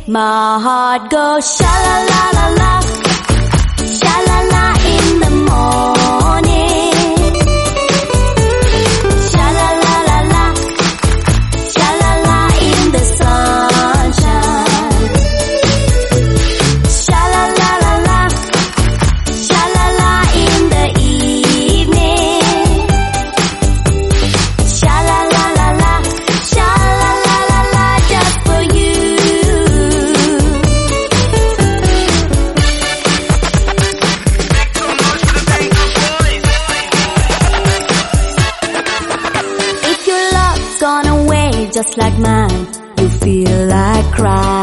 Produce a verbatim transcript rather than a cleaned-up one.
My heart goes sha la la la la, sha la la in the morning, sha la la la la, sha la la in the sunshine, sha la la la la, sha la la in the evening, sha la la la la, sha la la la la, just for you. If your love's gone away just like mine, you feel like crying.